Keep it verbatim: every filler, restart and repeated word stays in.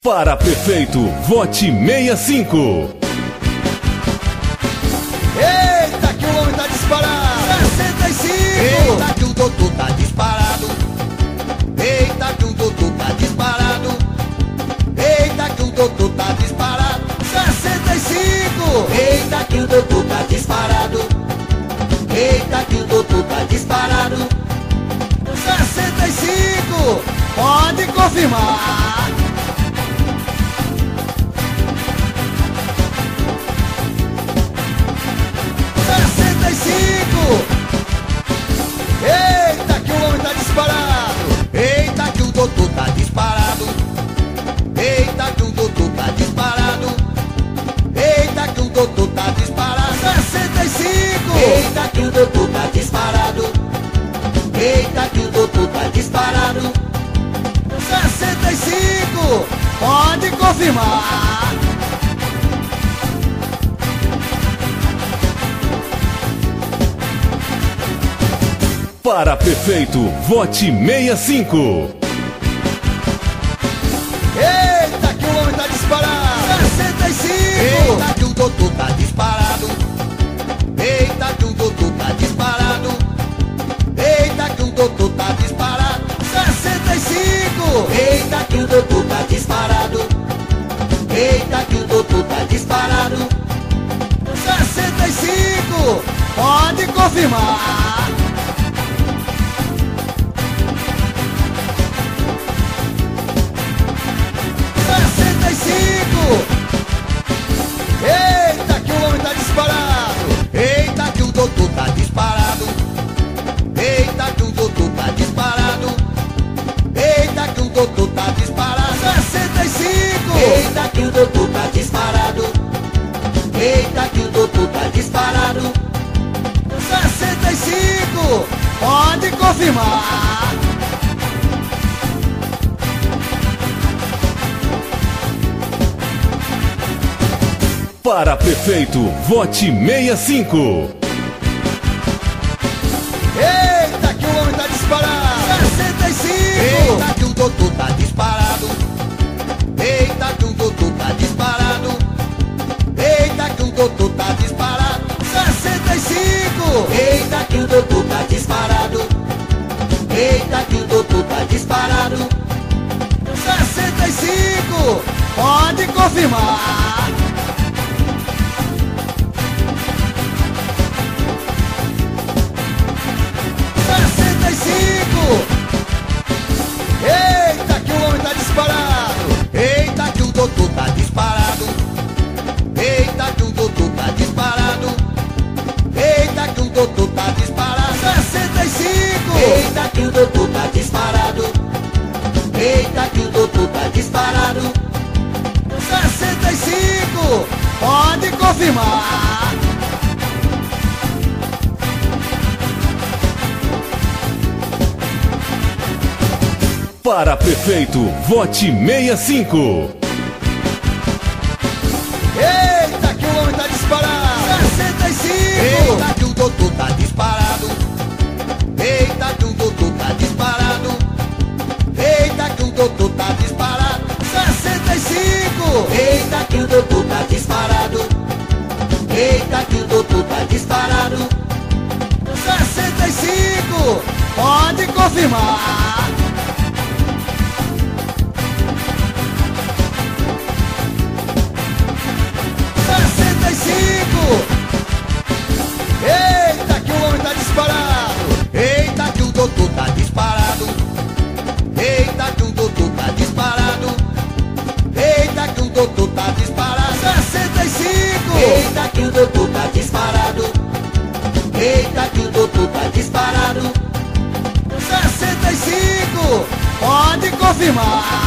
Para prefeito, vote sessenta e cinco. Eita, que o homem tá disparado! sessenta e cinco! Eita, que o doutor tá disparado! Eita, que o doutor tá disparado! Eita, que o doutor tá disparado! sessenta e cinco! Eita, que o doutor tá disparado! Eita, que o doutor tá disparado! sessenta e cinco! Pode confirmar! sessenta e cinco! Eita, que o homem tá disparado! Eita, que o doutor tá disparado! Eita, que o doutor tá disparado! Eita, que o doutor tá disparado! sessenta e cinco! Eita, que o doutor tá disparado! Eita, que o doutor tá disparado! sessenta e cinco! Pode confirmar! Para prefeito, vote sessenta e cinco. Eita, que o homem tá disparado! sessenta e cinco! Eita, que o doutor tá disparado! Eita, que o doutor tá disparado! Eita, que o doutor tá disparado! sessenta e cinco! Eita, que o doutor tá disparado! Eita, que o doutor tá disparado! sessenta e cinco! Pode confirmar! sessenta e cinco! Eita, que o homem tá disparado! Eita, que o doutor tá disparado! Eita, que o doutor tá disparado! Eita, que o doutor tá disparado! sessenta e cinco! Eita, que o doutor tá disparado! Eita, que o doutor tá disparado! sessenta e cinco! Pode confirmar! Para prefeito, vote sessenta e cinco. Eita, que o homem tá disparado! sessenta e cinco! Eita, que o doutor tá disparado! Eita, que o doutor tá disparado! Eita, que o doutor tá disparado! sessenta e cinco! Eita, que o doutor tá disparado! Eita, que o doutor tá disparado! sessenta e cinco! Pode confirmar! sessenta e cinco! Eita, que o homem tá disparado! Eita, que o doutor tá disparado! Eita, que o doutor tá disparado! Eita, que o doutor tá disparado! sessenta e cinco! Eita, que o doutor tá disparado! Eita, que o doutor tá disparado! sessenta e cinco! Pode confirmar! Para prefeito, vote sessenta e cinco. Eita, que o homem tá disparado! sessenta e cinco! Eita, que o doutor tá disparado! Eita, que o doutor tá disparado! Eita, que o doutor tá disparado! sessenta e cinco! Eita, que o doutor tá disparado! Eita, que o doutor tá disparado! sessenta e cinco! Pode confirmar! sessenta e cinco! Eita, que o homem tá disparado! Eita, que o doutor tá disparado! Eita, que o doutor tá disparado! Eita, que o doutor tá disparado! sessenta e cinco! Eita, que o doutor tá disparado! Eita, que o doutor tá disparado! sessenta e cinco! Pode confirmar!